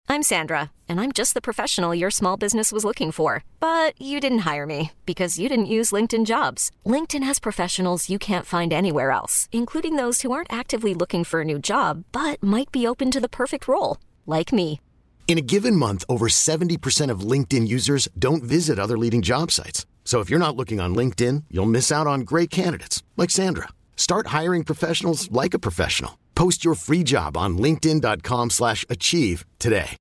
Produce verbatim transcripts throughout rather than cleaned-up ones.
I'm Sandra, and I'm just the professional your small business was looking for. But you didn't hire me because you didn't use LinkedIn Jobs. LinkedIn has professionals you can't find anywhere else, including those who aren't actively looking for a new job, but might be open to the perfect role, like me. In a given month, over seventy percent of LinkedIn users don't visit other leading job sites. So if you're not looking on LinkedIn, you'll miss out on great candidates like Sandra. Start hiring professionals like a professional. Post your free job on linkedin.com slash achieve today.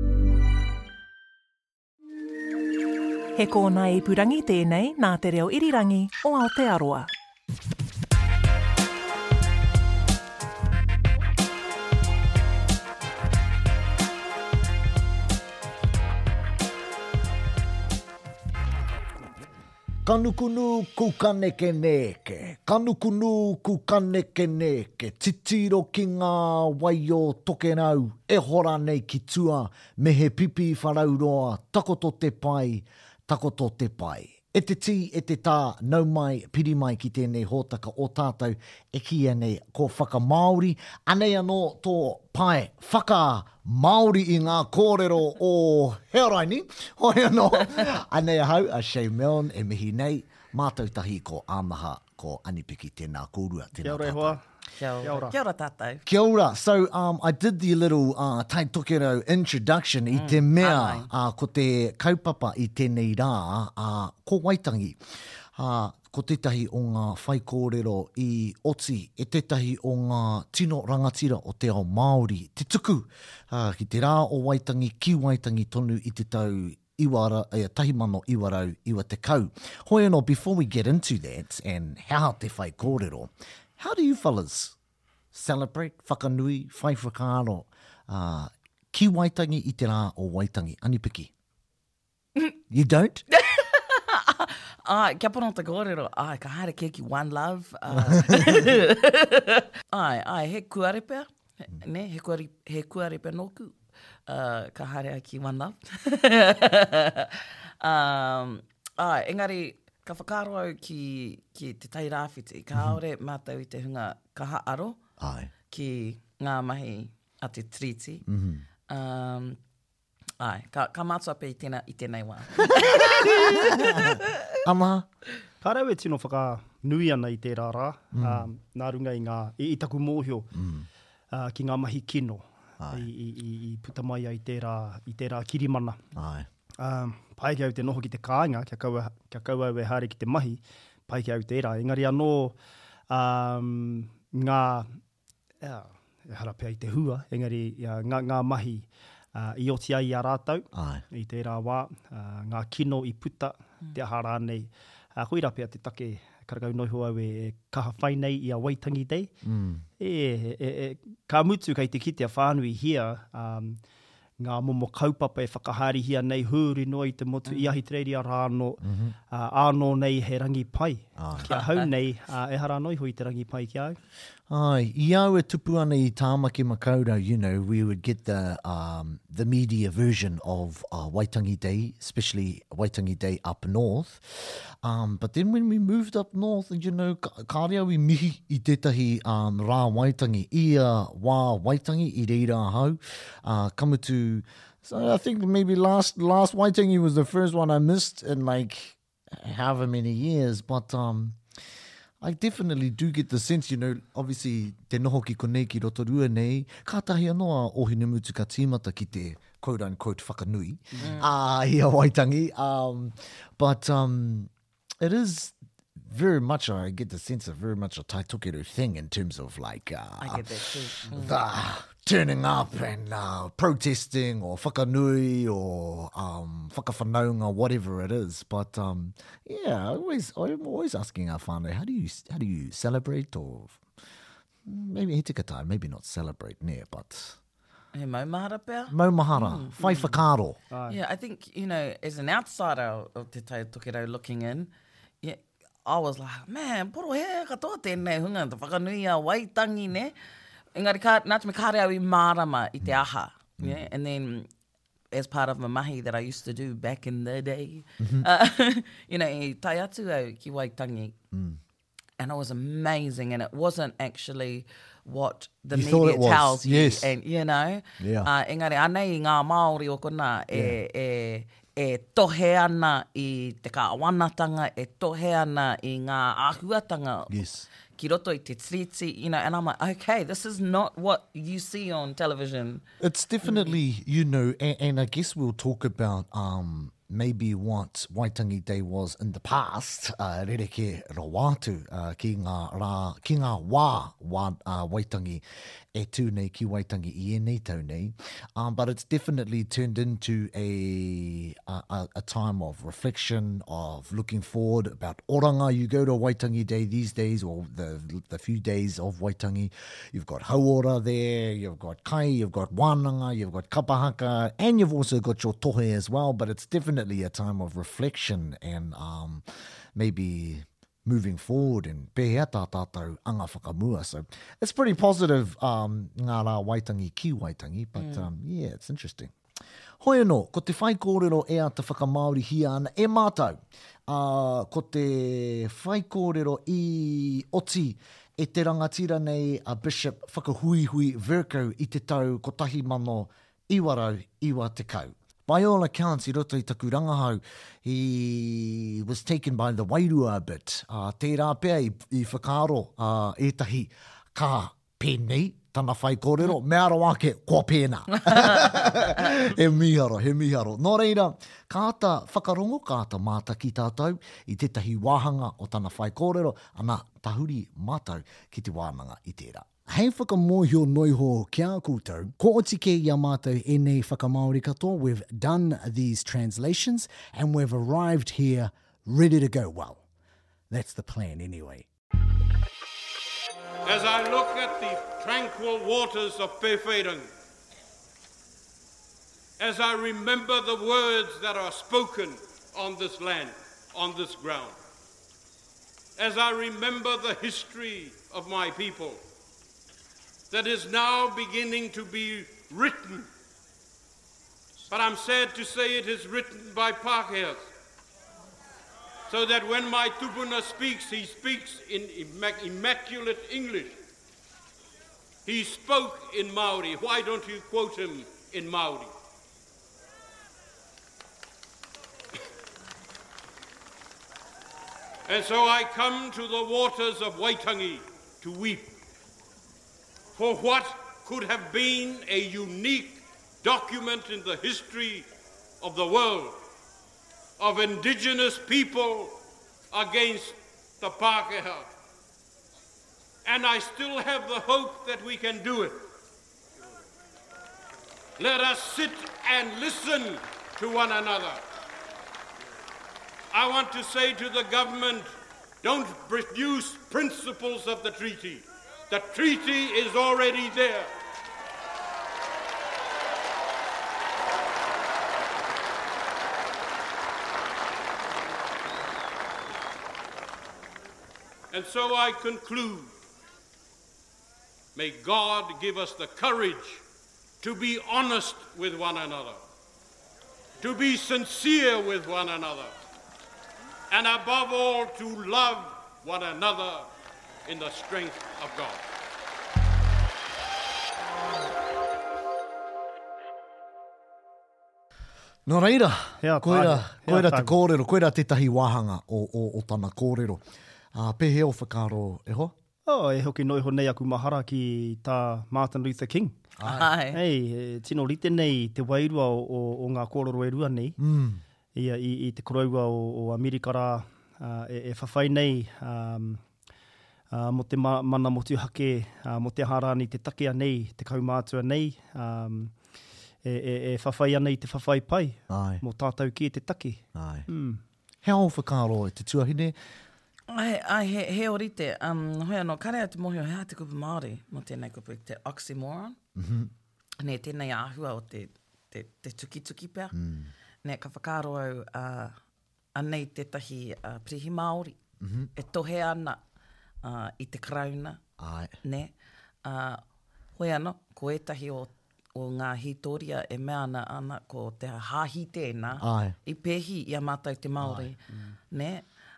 He kōna i purangi tēnei nā te reo irirangi o Aotearoa. Kanukunu kukaneke neke, kanukunu kukaneke neke, titiro ki ngā waio tokenau, e hora nei ki tua, me he pipi wharauroa, takoto te pai, takoto te pai. E te tī, e te tā, nau mai, piri mai ki tēnei hōtaka o tātou, e kia nei ko whaka Māori, anei anō tō pai, whaka Māori i ngā kōrero o Hearaini, hoi anō, anei ahau, a Shay Milne, e mihi nei, mātou tahi ko āmaha, ko Anipiki tēnā kōrua, tēnā Kia ora e hoa. Kia ora. Kia ora tātou. Kia ora. So um, I did the little uh, tai tokero introduction mm. i te mea uh, ko te kaupapa i tēnei rā uh, ko Waitangi. Uh, ko tētahi o ngā whai kōrero i Oti, e tētahi o ngā tino rangatira o te ao Māori. Te tuku uh, ki te rā o Waitangi, ki Waitangi tonu i te tau iwara, eh, tahimano iwarau iwa te kau. Hoi anō, before we get into that and how te whai kōrero, how do you fellas celebrate, whakanui, whai whakaaro, uh, ki Waitangi i te rā o Waitangi? Anipiki? You don't? Ai, kia pono te kōrero. Ai, ka haere kia ki One Love. Uh, ai, ai, he kuarepea. Ne, he, kuari, he kuarepea nōku. Uh, ka haere ki One Love. um, ai, engari, ka whakaro au ki, ki te tai rāwhiti. Ka mm-hmm. aore mātou i te hunga kaha aro. Ai. Ki ngā mahi a te triti. Mm-hmm. Um, ai, ka, ka mātua pe i tēnā, i tēnei wā. Amaha? Ka rau e tino whaka nui ana i tērā rā. Mm. Um, nā runga i ngā, i, i taku mōhio, mm. uh, ki ngā mahi kino. I, i, i, i puta mai ai tērā, i tērā kirimana. Ai. Um, pai ki au te noho ki te kāinga, kia kaua, kia kaua au e haere ki te mahi, pai ki au tērā. Engari anō, um, ngā, uh, harapea i te hua, engari uh, ngā, ngā mahi uh, i oti ai a rātau, Ai. i tērā wā, uh, ngā kino i puta, mm. te aha rānei. Uh, koira pia te take, karakau noiho au e kaha whainei i a Waitangi Day. Mm. E, e, e, ka mutu kei te kitea whānui hia, um, ngā momo kaupapa e whakahari hia nei hūri noi te motu mm. i ahi te reiria rāno, mm-hmm. uh, āno nei he rangi pai. Ai. Kia hau nei, uh, e hara noi hoi te rangi pai ki au. Ai, i au e tupu ana i tāmaki makaurau, you know, we would get the um, the media version of uh, Waitangi Day, especially Waitangi Day up north. Um, but then when we moved up north, you know, ka, ka rea we mihi i tētahi um, rā Waitangi, i a wā Waitangi i reira hau, uh, kamutu. So I think maybe last last Waitangi was the first one I missed in like however many years, but um, I definitely do get the sense, you know, obviously, te noho ki konei ki rotorua nei, kātahi anoa o hine mutu ka tīmata ki te quote-unquote whakanui, mm. uh, hi a Waitangi. Um, but um, it is very much, I get the sense of very much a tai tokeru thing in terms of like... Uh, I get that too. Mm. The turning up and uh, protesting or whakanui or um, whakawhanaunga, whatever it is. But um, yeah, I always, I'm always asking our whānau, how do you how do you celebrate or maybe he tika tai, maybe not celebrate near, but... He maumahara pea? Maumahara, mm. whai whakaro. Ai. Yeah, I think, you know, as an outsider of Te Tai Tokerau looking in, yeah, I was like, man, poro he katoa tēnei hunga, te whakanui a Waitangi, ne? Engari, kā, nā te me kāre au I mārama I te aha. Mm. Yeah? And then, as part of my mahi that I used to do back in the day, mm-hmm. uh, you know, I tai atu au ki Waitangi. Mm. And it was amazing. And it wasn't actually what the You thought media it was, tells you. yes. And, you know, Yeah. uh, engari, anei ngā Māori o kona e, e, e tohe ana i te kāwanatanga, e tohe ana i ngā āhuatanga. Yes. Ki roto i te tiriti, you know, and I'm like, okay, this is not what you see on television. It's definitely, you know, and, and I guess we'll talk about um, maybe what Waitangi Day was in the past, uh, rereke rawatu, uh, ki ngā rā, ki ngā wā, wā uh, Waitangi e tūnei ki Waitangi i e nei tau nei. Um, but it's definitely turned into a, a, a time of reflection, of looking forward about oranga. You go to Waitangi Day these days, or the, the few days of Waitangi, you've got hauora there, you've got kai, you've got wānanga, you've got kapahaka, and you've also got your tohe as well. But it's definitely a time of reflection and um, maybe moving forward and pehea tā tātou anga whakamua. So it's pretty positive, um, ngā rā Waitangi ki Waitangi, but mm. um, yeah, it's interesting. Hoi anō, ko te whai kōrero ea te whakamaori hia ana e mātou. Uh, ko te whai kōrero i oti e te rangatira nei a Bishop Whakahuihui Virko i te tau ko tahi mano iwarau iwa te kau. By all accounts, I roto I taku rangahau, he was taken by the wairua a bit. Uh, tērā pēr i, i whakaaro uh, etahi ka pēnei, tana whai kōrero, me aro ake, kua pēnā. he miharo, he miharo. Nō reira, kāta whakarongo, kāta māta ki tātou, i tetahi wāhanga o tana whai kōrero, ana tahuri mātou ki te wānanga i tērā. Hei whakamohio noiho kia koutou, ko otike ia mātou e nei whakamaori katoa. We've done these translations and we've arrived here ready to go. Well, that's the plan anyway. As I look at the tranquil waters of Pewherang, as I remember the words that are spoken on this land, on this ground, as I remember the history of my people, that is now beginning to be written. But I'm sad to say it is written by Pākehās, so that when my tupuna speaks, he speaks in immac- immaculate English. He spoke in Māori. Why don't you quote him in Māori? And so I come to the waters of Waitangi to weep for what could have been a unique document in the history of the world, of indigenous people against the Pākehā. And I still have the hope that we can do it. Let us sit and listen to one another. I want to say to the government, don't produce principles of the treaty. The treaty is already there. And so I conclude, may God give us the courage to be honest with one another, to be sincere with one another, and above all, to love one another in the strength of God. Nō reira, Hea koera, tāne, koera hea te tāne. kōrero, koera te tahi wāhanga o, o, o tana kōrero. Uh, pehe o whakaro e ho? Oh, e hoki noiho nei aku mahara ki tā Martin Luther King. Ai. Hei, e, tino rite nei te wairua o, o, o ngā kōrero e rua nei. Mm. Ia, i, i te koroua o, o Amerika rā, uh, e, e whawhai nei um, uh, mo te ma, mana motu hake, uh, mo te harani te takea nei, te kaumātua nei, um, e, e, e whawhai ana i te whawhai pai, Ai, mo tātou ki e te taki. ai. Mm. Hea o whakaro e te tuahine? Ai, ai he, he orite, um, hoi anō, karea te mohio, hea te kupu Māori, mo tēnei kupu, te oxymoron. Mm-hmm. Ne tēnei āhua o te, te, te tuki tuki pēr. Mm. Ne ka whakaro au uh, anei tētahi uh, prihi Māori. Mm-hmm. E tohe ana uh, i te krauna. Ai. Ne. Uh, hoi anō, ko etahi o, o ngā hitoria e mea ana, ana ko te hāhi tēnā. Ai. I pēhi i a mātou te Māori. Ne.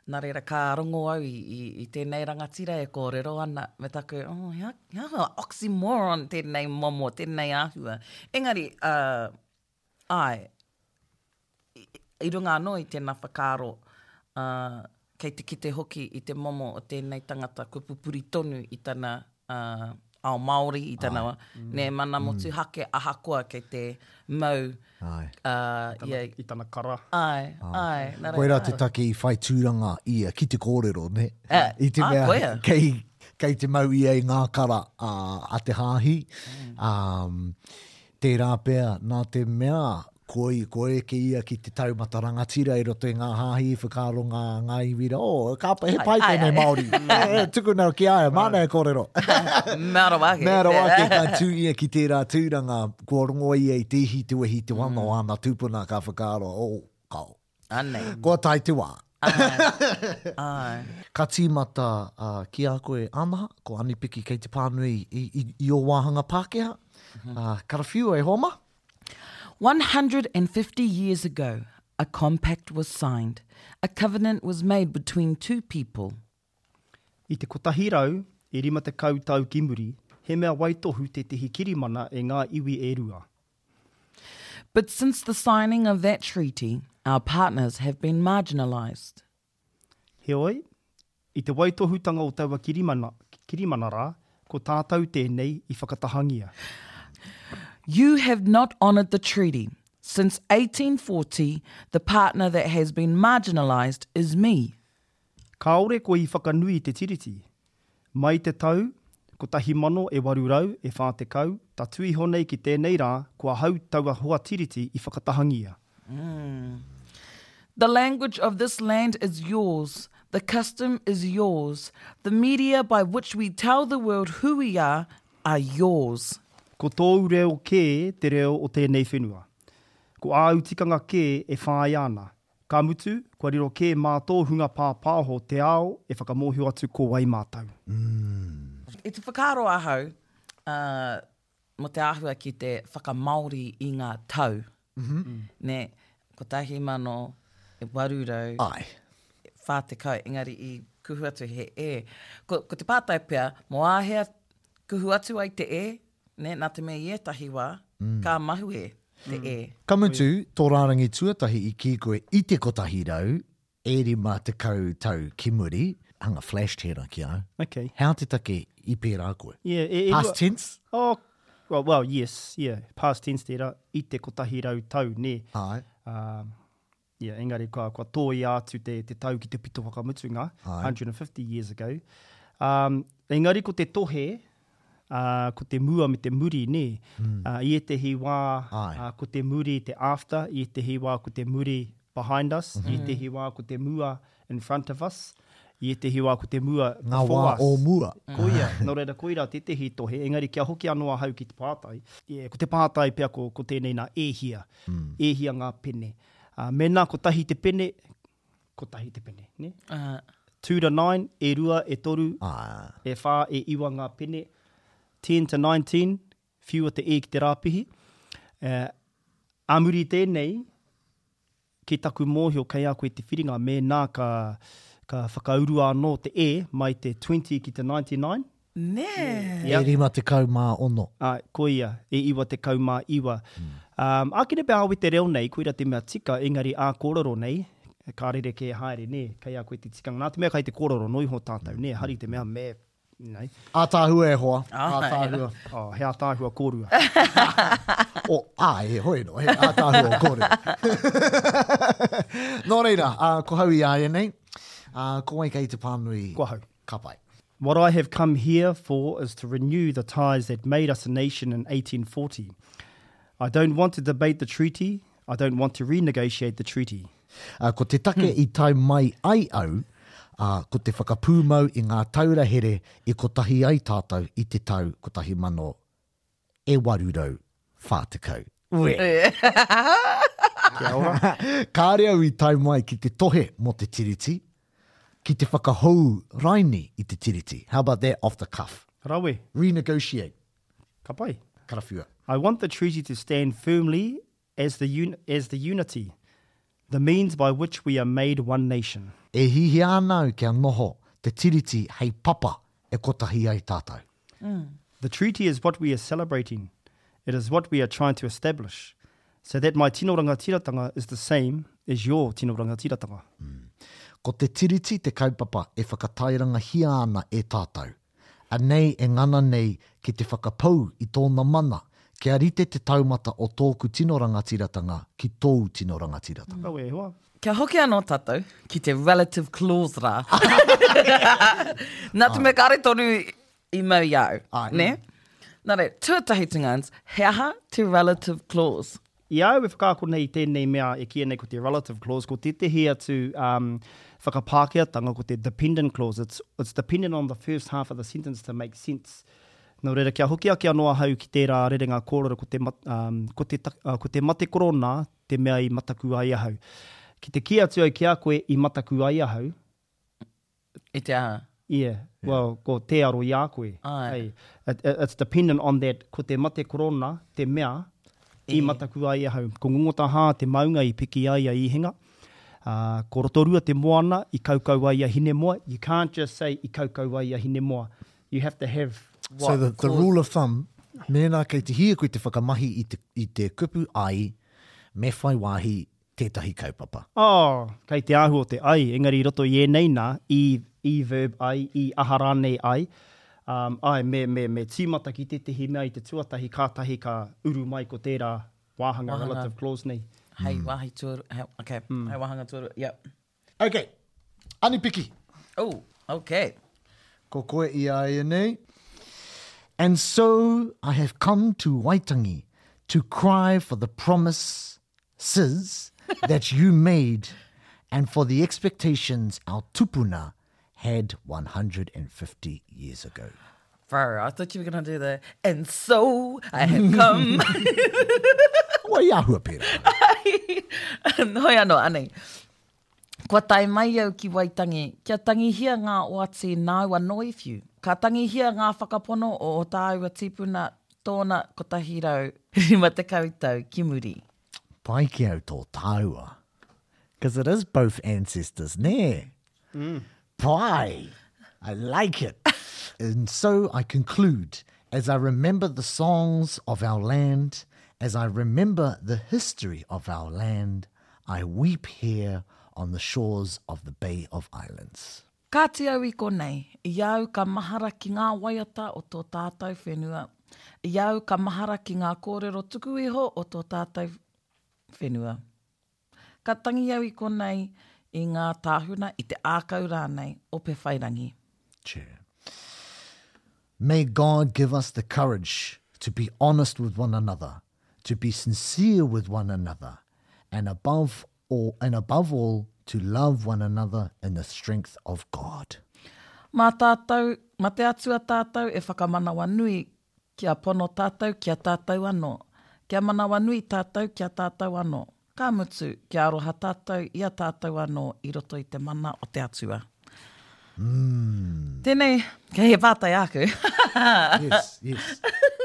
nā reira ka rongo au i, i, i tēnei rangatira e kōrero ana. Me taku, oh, hea, hea oxymoron tēnei momo, tēnei āhua. Engari, uh, ai, i, i runga anō i tēnā whakaro, uh, kei te kite hoki i te momo o tēnei tangata kupupuri tonu i tana uh, ao Māori, i tana, mm. ne mana motu mm. hake ahakoa kei te mau. Ai. Uh, Tana, yeah. I tana kara. Ai, ai. ai Koe rā te take i whai tūranga ia ki te kōrero, ne? Uh, I te ah, mea, koea. kei, kei te mau ia i ngā kara uh, a te hāhi. Mm. Um, tērā pēr, nā te mea, koe, koe ke ia ki te taumata rangatira i roto i ngā hāhi, whakaro ngā, ngā iwira. O, oh, kāpa he pai tēnei Māori. e, tuku nau ki aia, mānei kōrero. Mēra wake. Mēra wake, ka tū ia ki tērā tūranga, kua rongo ia i te hi te wehi te wano mm. ana tūpuna ka whakaro. O, oh, kau. Anei. Kua tai te wā. Ai. Ai. Ka tīmata uh, ki a koe anaha, ko anipiki kei te pānui i, i, i o wāhanga Pākehā. Mm-hmm. Uh, karawhiu e homa. one hundred fifty years ago, a compact was signed. A covenant was made between two people. I te kotahi rau, e rima te kautau ki muri, he mea waitohu te tehi kirimana e ngā iwi e rua. But since the signing of that treaty, our partners have been marginalised. He oi, i te waitohutanga o taua kirimana, kirimana rā, ko tātou tēnei i whakatahangia. You have not honoured the treaty. Since eighteen forty, the partner that has been marginalised is me. Kāore ko i whakanui te tiriti. Mai te tau, ko tahi mano e warurau e whā te kau, ta tui honei ki tēnei rā, kua hau taua hoa tiriti i whakatahangia. Mm. The language of this land is yours. The custom is yours. The media by which we tell the world who we are are yours. Ko tōu reo kē te reo o tēnei whenua. Ko āutikanga kē e whāi ana. Ka mutu, kua riro kē mātō hunga pāpāho te ao e whakamohio atu ko wai mātau. Mm. I te whakaro ahau, uh, mo te āhua ki te whakamauri i ngā tau. Mm-hmm. Ne, ko tahi mano e warurau. Ai. Whā te kau, engari i kuhu atu he e. Ko, ko te pātai pia, mo āhea kuhu atu ai te e, ne, nā te mea i etahi wā, mm. ka mahu e te mm. e. Ka mutu, tō rārangi tuatahi i ki koe i te kotahi rau, e rima te kau tau ki muri, hanga flash tēra ki au. Okay. How te take i pērā koe? Yeah, e, e, Past tense? Oh, well, well, yes, yeah. Past tense tērā, i te kotahi rau tau, ne. Ai. Um, yeah, engari kua, kua tōi atu te, te tau ki te pito whakamutunga, one hundred fifty years ago. Um, engari ko te tohe, Uh, ko te mua me te muri, ne? Mm. Uh, I e te hiwā, uh, ko te muri te after, i e te hiwā ko te muri behind us, mm-hmm. i e te hiwā ko te mua in front of us, i e te hiwā ko te mua Ngā before wā us. o mua. Koia, nō reira koira te te hitohe, engari kia hoki anō hau ki te pātai. Yeah, ko te pātai pia ko, ko tēnei nā ehia, mm. ehia ngā pene. Uh, mena ko tahi te pene, ko tahi te pene, ne? Uh, two to nine, e rua, e toru, Ah. e whā, e iwa ngā pene. ten to nineteen, whiua te e ki te rāpihi. Uh, amuri tēnei, ki taku mōhio kei a koe te whiringa, me nā ka, ka whakaurua anō te e, mai te twenty ki te ninety-nine. ne. E rima te kau mā ono. Ai, ko ia, e iwa te kau mā iwa. Mm. Um, Ākine pē awe te reo nei, koira te mea tika, engari ā kōrero nei, ka rere ke haere, ne, kei a koe te tikanga. Nā te mea kai te kōrero noi ho tātou, ne, hari te mea me, nei. Ātāhua e hoa. Oh, Ātāhua. Oh, he ātāhua kōrua. o, ā, he hoi no, he ātāhua kōrua. Nō reira, uh, ko hau i aia nei, uh, ko wai kei te pānui. Ko hau. Ka pai. What I have come here for is to renew the ties that made us a nation in eighteen forty. I don't want to debate the treaty. I don't want to renegotiate the treaty. Uh, ko te take hmm. i tai mai ai au, uh, ko te whakapūmau i ngā taura here i ko tahi ai tātou i te tau ko tahi mano e warurau whātekau. Ue. Kia ora. Kāre au i tai mai ki te tohe mo te tiriti, ki te whakahou raini i te tiriti. How about that off the cuff? Rawe, Renegotiate. ka pai. Karawhua. I want the treaty to stand firmly as the, un- as the unity, the means by which we are made one nation. E hihi anau kia noho te tiriti hei papa e kotahi ai tātou. The treaty is what we are celebrating. It is what we are trying to establish. So that my tino rangatiratanga is the same as your tino rangatiratanga. Ko te tiriti te kaupapa e whakatairanga hia ana e tātou. A nei e ngana nei ki te whakapau i tōna mana, kia rite te taumata o tōku tino rangatiratanga ki tōu tino rangatiratanga. Kau e hoa. Kia hoki anō tātou ki te relative clause rā. Nā te me kare tonu i mau iau, Ai. ne? Nā re, tuatahi tungans, he aha te relative clause. I au e whakaako nei tēnei mea e kia nei ko te relative clause, ko te te hea to um, whakapākeatanga ko te dependent clause. It's, it's dependent on the first half of the sentence to make sense. Nō reira, kia hoki ake anoa hau ki tērā rerenga kōrero ko te, mat, um, ko te, uh, ko te mate korona, te mea i mataku ai ahau. Ki te kia atu au ki a koe i mataku ai ahau, I te aha. yeah, well, ko te aro i a koe. Ai. Hey, it, it, it's dependent on that, ko te mate korona, te mea, i I. mataku ai ahau. Ko ngongota hā te maunga i piki ai a ihinga. Uh, ko rotorua te moana i kaukau ai a hine moa. You can't just say i kaukau ai a hine moa. You have to have So What the, the clause? rule of thumb, mena kei te hia koe te whakamahi i te, i te kupu ai, me whai wāhi tētahi kaupapa. Oh, kei te ahu o te ai. Engari roto i e nei nā, i, i verb ai, i aharane ai. Um, ai, me, me, me tīmata ki te tehi mea i te tuatahi kātahi ka uru mai ko tērā wāhanga, Wāhanga. relative clause nei. Hei wahi tuaru, hei, okay, hei wahanga tuaru, yep. Okay, ani piki. Oh, okay. Ko koe i ai nei. And so I have come to Waitangi to cry for the promises that you made and for the expectations our tupuna had one hundred fifty years ago. Bro, I thought you were going to do the, and so I have come. Wa i ahua pera. Hoi anō, anei. Kua tai mai au ki Waitangi, kia tangihia ngā oati nāu anō i whiu. Ka tangihia ngā whakapono o o tāua tipuna tōna kotahi rau rima te kautau ki muri. Pai ki au tō tāua. Because it is both ancestors, ne? Mm. Pai. I like it. And so I conclude, as I remember the songs of our land, as I remember the history of our land, I weep here on the shores of the Bay of Islands. Ka te au i konei, i au ka mahara ki ngā waiata o tō tātou whenua. I au ka mahara ki ngā kōrero tuku iho o tō tātou whenua. Ka tangi au i konei i ngā tāhuna i te ākau rānei o pe whairangi. Chair. May God give us the courage to be honest with one another, to be sincere with one another, and above all, and above all, to love one another in the strength of God. Mā tātou, mā te atua tātou e whakamanawa nui kia pono tātou kia tātou anō. Kia manawa nui tātou kia tātou anō. Ka mutu kia aroha tātou ia tātou anō i roto i te mana o te atua. Mm. Tēnei, kei he pātai aku. Yes, yes.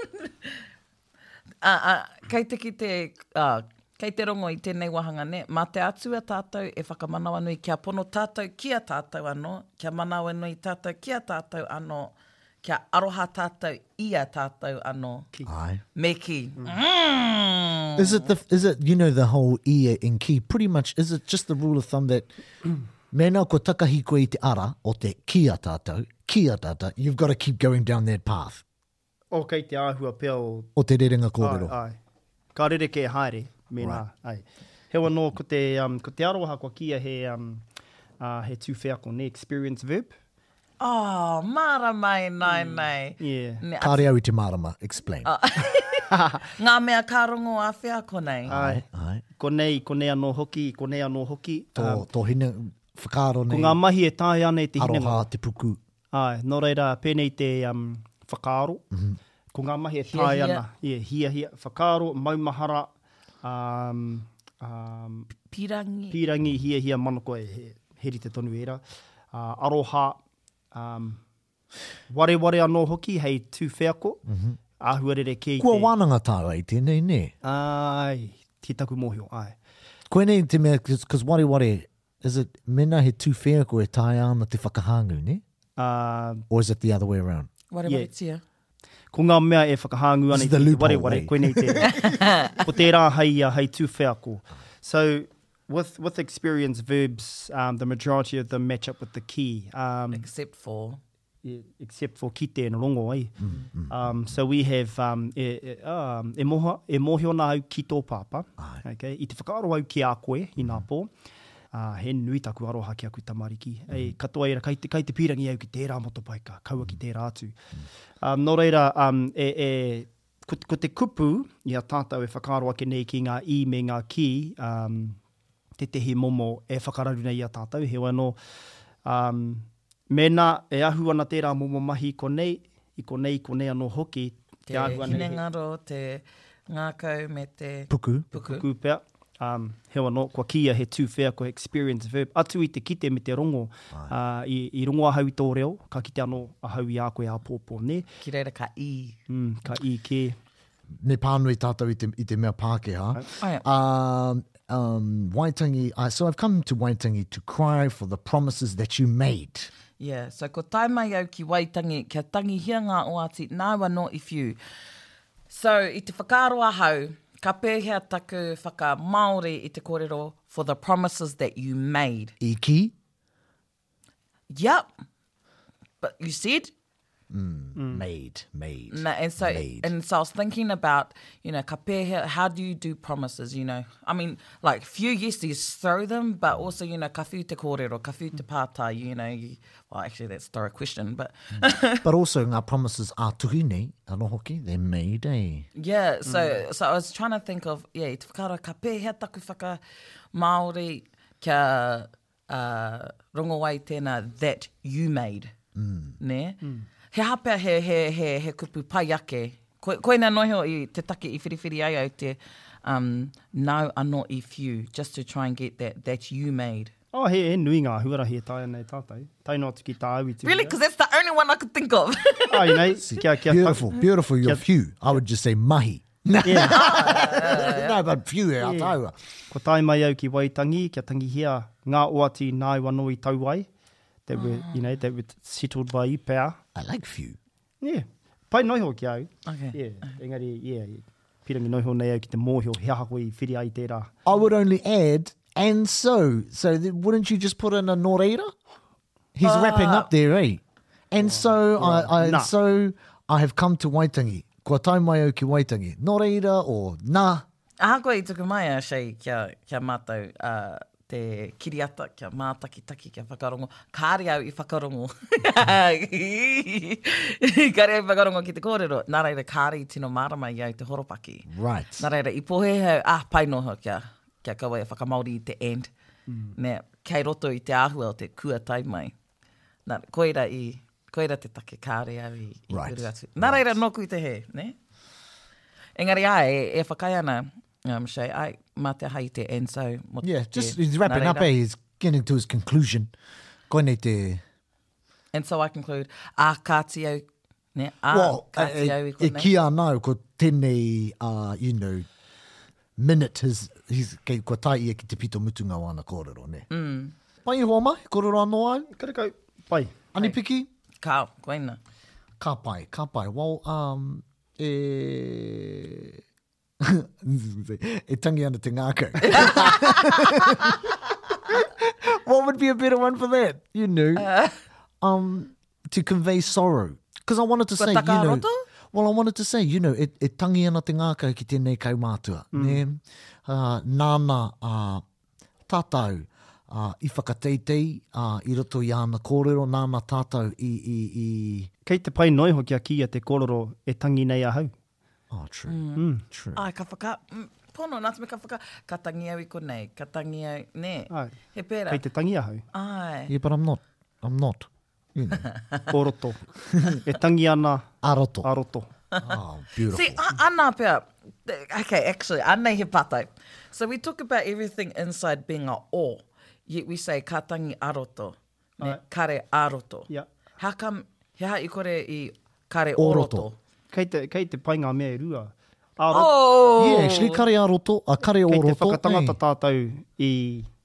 uh, uh, kei te ki te, uh, kei te rongo i tēnei wahanga ne, mā te atua tātou e whakamanawa nui kia pono tātou kia tātou anō, kia manawa nui tātou kia tātou anō, kia aroha tātou ia tātou anō. Aye. Me ki. Mm. Is it the is it you know the whole ia in ki pretty much is it just the rule of thumb that mena ko takahi koe i te ara o te kia tātou, kia tātou, you've got to keep going down that path O kei te āhua pēo. o te rerenga kōrero. Ai, ai. Ka rere ke haere, mena. Right. Ai. Hewa no, ko te, um, ko te aroha kua kia he, um, uh, he tūwhiako, ne, experience verb. Oh, mara mai nai nei. Yeah. Ne, Kāre au i te marama, explain. ngā mea kārongo a whea konei. Ai. Ai. Ko nei, ko nei anō hoki, ko nei anō hoki. Tō, Um, tō hine whakaaro ko nei, ngā mahi e tāi ana i te hinenga. aroha te puku. Ai, nō reira, pēnei te um, whakaaro. Mm-hmm. Ko ngā mahi e tāi Hia, hia. ana. Yeah, hia, hia. Whakaaro, maumahara, um, um, Pirangi. pirangi, hia, hia, manoko e he, heri te tonu era. Uh, aroha, um, ware ware anō hoki, hei tūwhiako. Mm-hmm. Āhua rere ke i Kua te... wānanga tāra i tēnei, ne? Ai, te taku mōhio, ai. Koe nei te mea, because ware ware is it mena he tūwhea ko e tae ana te whakahangu, ne? Uh, Or is it the other way around? Whatever Yeah. it's here. ko ngā mea e whakahangu ana This i is the te loophole, ware ware, eh? koe nei te, ko tērā hei, uh, hei tūwhea ko. So, with, with experience verbs, um, the majority of them match up with the ki. Um, Except for... Yeah, except for kite and rongo, eh? Mm, mm, um, so we have um, e, e, um, e, moha, e mohio nā au ki tō pāpa. Okay? I te whakaaro au ki a koe, i nā pō. Uh, he nui taku aroha ki aku tamariki. Mm. Ei, katoa ira, kai te, kai te pirangi au ki tērā motopaika, kaua ki tērā atu. Um, nō reira, um, e, e, ko, ko te kupu, i a tātou e whakaaro ake nei ki ngā i me ngā ki, um, te tehi momo e whakararu nei i a tātou, he wano... Um, Mena e ahu ana tērā momo mahi ko nei, i ko nei, ko nei anō hoki. Te hinengaro, te ngākau me te... Puku. Puku. Puku pea. Um, hewa no, kua kia he tūwhea ko experience verb. Atu i te kite me te rongo, uh, i, i rongo ahau i tō reo, ka kite anō ahau i a koe a pōpō, ne? Ki reira ka i. Mm, ka i ke. Me pānui tātou i te, i te mea Pākehā. Oh, yeah. Um, um, Waitangi, uh, so I've come to Waitangi to cry for the promises that you made. Yeah, so ko tai mai au ki Waitangi, kia tangi hia ngā oati, nāua no i whiu. So, i te whakaaro ahau, ka pēhea taku whaka Māori i te kōrero for the promises that you made. I ki? Yep. But you said... Mm. Mm. Made, made, No, and so made. and so I was thinking about, you know, ka pēhea, how do you do promises, you know? I mean, like, few yes, you throw them, but also, you know, ka whiu te kōrero, ka whiu te pātai, you know, you, well, actually, that's a direct question, but... But also, ngā promises are tuhi nei, anō hoki, they're made, eh? Yeah, so mm. so I was trying to think of, yeah, i te whakaaro, ka pēhea taku whaka Māori kia uh, rongo wai tēnā that you made, mm. ne? Mm. He hapea he, he, he, he kupu pai ake. Ko, koina noho i te take i whiriwhiri ai au te um, nau anō i whiu, just to try and get that that you made. Oh, he e nui ngā huara he tae nei tātou. Tai no atu ki tā au i te Really? Because that's the only one I could think of. Ai nei, kia, kia Beautiful, taku. beautiful, your Kia- few. I would just say mahi. Yeah. No, but few e a taua. Ko tai mai au ki Waitangi, kia tangi hia ngā oati nāi wano i tauai, that were, you know, that were settled by i pēr. I like few. Yeah. Pai noiho ki au. Okay. Yeah. Engari, yeah. Pirangi noiho nei au ki te mōhio, he aha koe i whiri ai tērā. I would only add, and so. So th- wouldn't you just put in a nō reira? He's Uh, wrapping up there, eh? And so, I, I, Nā. so I have come to Waitangi. Kua tai mai au ki Waitangi. Nō reira or nā? Aha koe i tuku mai a shei kia, kia mātou uh, te kiriata, kia mātaki-taki, kia whakarongo. Kāre au i whakarongo. Kāre au i whakarongo ki te kōrero. Nā reira kāre i tino marama i au te horopaki. Right. Nā reira i pohehau, ah, pai noho kia, kia kaua e whakamauri i te end. Mm. Ne, kei roto i te āhua o te kua tai mai. Nā, koira i, koira te take kāre au i, i Right. uru atu. Nā reira noku i te he, ne? Engari ai, e, e whakai ana, um, Shay, ai, mā te hai te and so... mo Yeah, te- just he's wrapping nā up, eh? reira. He's getting to his conclusion. Koe nei te... And so I conclude, a kāti au, ne, a well, kāti au i e, e konei. ki anau, ko tēnei, uh, you know, minute his, his kei kua tai ia ki te pito mutunga o ana kōrero, ne? Mm. Pai hoa mai, kōrero anō au? Kare kau, pai. Ani piki? Kao, koina. Ka pai, ka pai. Well, um, e... e tangi ana te ngākau. What would be a better one for that? You know, uh, um, to convey sorrow. Because I wanted to Kua say, you taka know... roto? Well, I wanted to say, you know, e, e tangi ana te ngākau ki tēnei kaumātua. Mm. Ne? Uh, nāna uh, tātou uh, i whakateitei uh, i roto i ana kōrero, nāna tātou i... i, i Kei te pai noiho kia kia te kōrero e tangi nei ahau. Oh, true. Mm. True. Ai, ka whaka... Mm, pono, nā te me ka whaka... Ka tangi au i konei, ka tangi au... Ne, Ai. he pēra. Kei te tangi ahau. Ai. Yeah, but I'm not. I'm not. You know. Kōroto. E tangi ana Aroto. aroto. Oh, beautiful. See, a- ana pia... Okay, actually, ana he patai. So we talk about everything inside being a o, yet we say ka tangi aroto. Ne, Ai. kare aroto. Yeah. How come... He ha i kore i kare oroto? Oroto. Kei te, kei te pai ngā mea e rua. Aroto. Oh! Yeah, actually, kare aroto, a kare Kei te oroto. whakatangata eh. tātou i...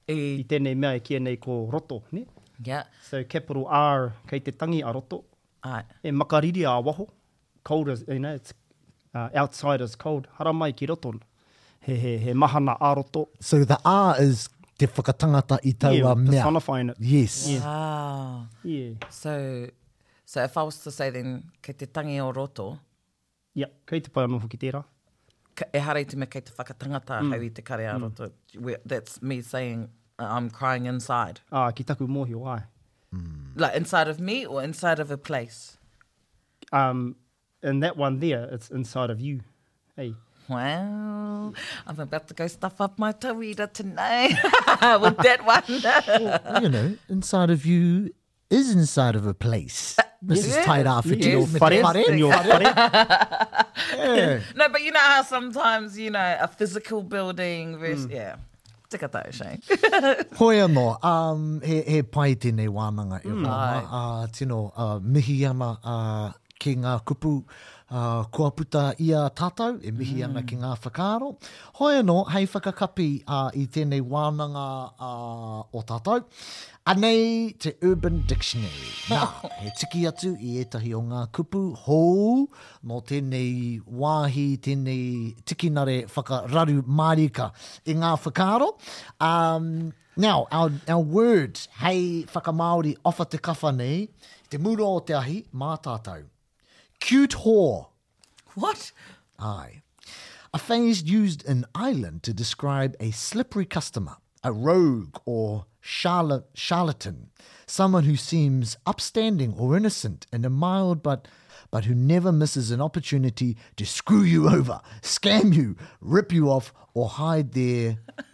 I tēnei mea e kia nei ko roto, ne? Yeah. So capital R, kei te tangi a roto. Ai. E makariri a waho. Cold is, you know, it's uh, outside is cold. Hara mai ki roto. He, he, he mahana a roto. So the R is te whakatangata i taua Yeah, mea. personifying it. Yes. Yeah. Wow. Yeah. So, so if I was to say then, kei te tangi o roto, Yeah, kei te pai anō hoki tērā. ka, e harei te me kei te whakatangata mm. hau i te kare a roto. Where, that's me saying uh, I'm crying inside. Ah, ki taku mōhio ai. Like inside of me or inside of a place? Um, and that one there, it's inside of you. Hey. Wow. I'm about to go stuff up my tawira tonight with that one. Well, you know, inside of you is inside of a place. Missus Yeah. Taira Whitio. Yes. Whare, Whare. in your whare. Yeah. No, but you know how sometimes, you know, a physical building versus, yeah. Tika tau, Shane. Hoi anō, um, he, he pai tēnei wānanga e whama. Uh, tino, uh, mihi ana uh, ki ngā kupu uh, kua puta ia tātou, e mihi ana ki ngā whakaaro. Hoi anō, hei whakakapi uh, i tēnei wānanga uh, o tātou. Anei te Urban Dictionary. Nā, he tiki atu i etahi o ngā kupu hou no tēnei wāhi, tēnei tikinare whakararu marika i ngā whakaaro. Um, now, our, our word, hei whakamaori ofa te kawha nei, te muro o te ahi, mā tātou. Cute whore. What? Aye. A phrase used in Ireland to describe a slippery customer, a rogue or charla- charlatan, someone who seems upstanding or innocent and a mild but but who never misses an opportunity to screw you over, scam you, rip you off, or hide their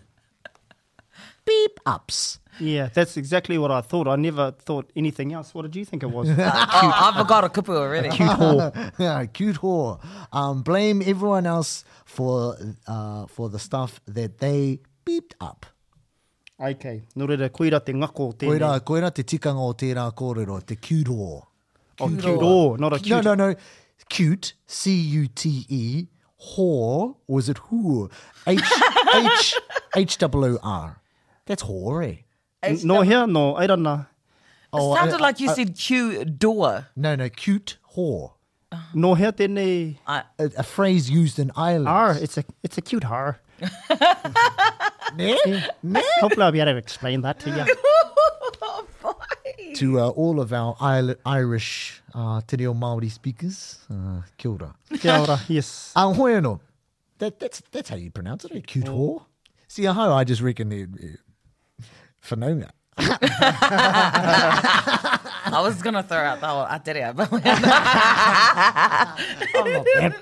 beep ups. Yeah, that's exactly what I thought. I never thought anything else. What did you think it was? Oh, I forgot a kupu already. Cute whore. Yeah, cute whore. Um, blame everyone else for uh, for the stuff that they beeped up. Okay, no reira, koira te ngako tēnei. Koira, koira te tikanga o tērā kōrero, te cute whore. Oh, cute whore, not a cute. No, no, no. Cute, C U T E, whore, or is it whore? H, H, H O O R. That's whore, eh? N- No here, no, airana. It sounded like you said Q door. No, no, cute whore. No here tēnei. I, A, a phrase used in Ireland. R, it's a, it's a cute har. Ne? Ne? Hopefully I'll be able to explain that to you. To uh, all of our Il- Irish uh, te reo Māori speakers, uh, kia ora. Kia ora, yes. Um, hoi anō. That, that's, that's how you pronounce it, a cute whore. See, how I just reckon it, it, whanaunga. I was going to throw out the whole aterea, but I'm not that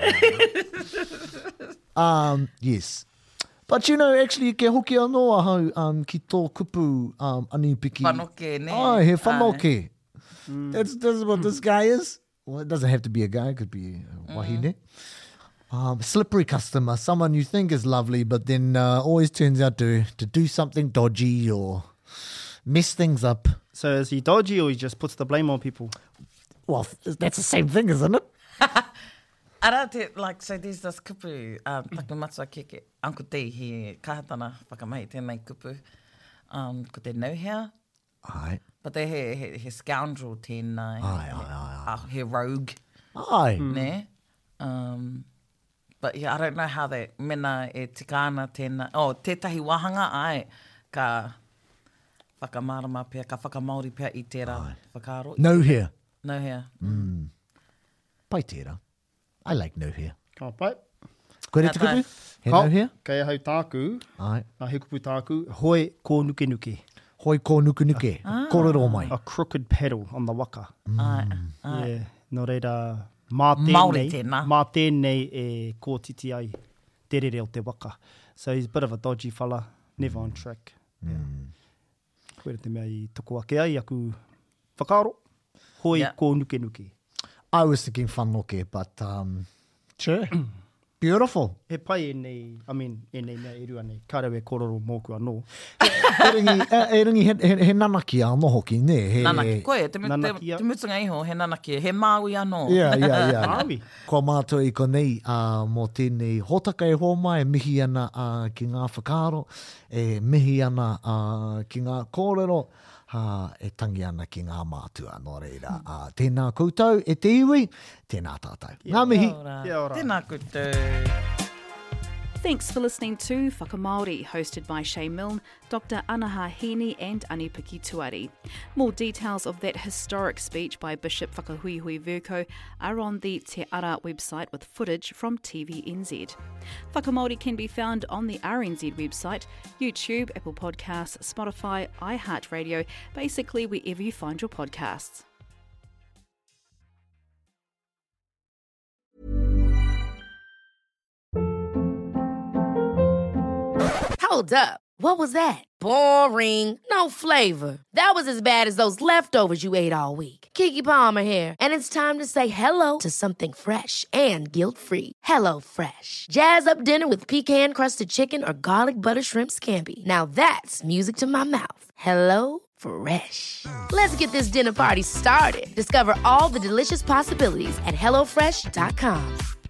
bad. um, yes. But you know, actually, ke hoki anō ahau um, ki tō kupu um, anipiki. Whanoke, ne? Oh, he whanoke. Mm. That's, that's what this guy is. Well, it doesn't have to be a guy. It could be a wahine. Um, slippery customer, someone you think is lovely, but then uh, always turns out to, to do something dodgy or mess things up. So is he dodgy or he just puts the blame on people? Well, that's the same thing, isn't it? Ara te, like, so there's this kupu, um, taku matua keke, Uncle D, he kahatana whakamahi tēnei kupu, um, ko te nauhea, Aye. but they he, he, he scoundrel tēnei, Aye, aye, aye, uh, he rogue, Aye. ne? Um, but yeah, I don't know how they, mena e tikana tēnei, oh, tētahi wahanga, ai, ka whakamarama pia, ka whakamaori pia i tērā whakaaro. No hair. Nauhea. Pai tērā. I like no hair. Ka pai. Koere Ka te tai. kupu? He no hair? Kei hau tāku, Aye. a he kupu tāku, hoi ko nuke nuke. Hoi ko nuku nuke. Kōrero mai. A crooked paddle on the waka. Ai, ai. Yeah, no reira, mā Māori tēnei, tēnā. mā tēnei e kōtiti ai, te rere o te waka. So he's a bit of a dodgy fella, never on track. Yeah. Koere te mea i toko ake ai, aku whakaaro, hoi Yeah. ko nuke nuke. I was thinking whanoke, but um, sure. Beautiful. He pai e nei, I mean, e nei mea e rua nei, karewe kororo mōku anō. e ringi, e, e ringi he, he, he nanaki anō hoki, ne? He, Nanaki, koe, te, mu- te, Nanaki, te mutunga iho, he nanaki, he māui anō. Yeah, yeah, yeah. Māui. Ko mātua i konei, uh, mō tēnei hōtaka e hōma, e mihi ana uh, ki ngā whakaaro, e mihi ana uh, ki ngā kōrero, uh, e tangi ana ki ngā mātua, nō reira. Uh, tēnā koutou, e te iwi, tēnā tātou. Ngā mihi. Kia ora. Tēnā koutou. Thanks for listening to Whakamaori, hosted by Shay Milne, Doctor Anaha Hini and Anipiki Tuari. More details of that historic speech by Bishop Whakahuihui Virko are on the Te Ara website with footage from T V N Z. Whakamaori can be found on the R N Z website, YouTube, Apple Podcasts, Spotify, iHeartRadio, basically wherever you find your podcasts. Hold up. What was that? Boring. No flavor. That was as bad as those leftovers you ate all week. Keke Palmer here, and it's time to say hello to something fresh and guilt-free. Hello Fresh. Jazz up dinner with pecan-crusted chicken or garlic butter shrimp scampi. Now that's music to my mouth. Hello Fresh. Let's get this dinner party started. Discover all the delicious possibilities at hello fresh dot com.